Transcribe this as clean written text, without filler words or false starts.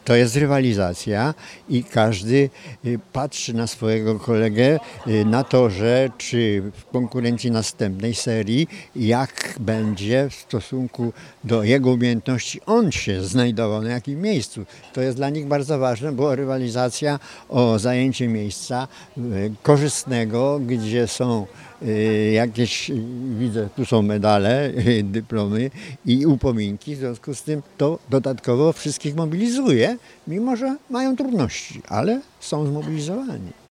To jest rywalizacja i każdy patrzy na swojego kolegę na torze czy w konkurencji następnej serii, jak będzie w stosunku do jego umiejętności on się znajdował, na jakim miejscu. To jest dla nich bardzo ważne, bo rywalizacja o zajęcie miejsca korzystnego, gdzie są jakieś, widzę, tu są medale, dyplomy i upominki, w związku z tym to dodatkowo wszystkich mobilizuje, mimo że mają trudności, ale są zmobilizowani.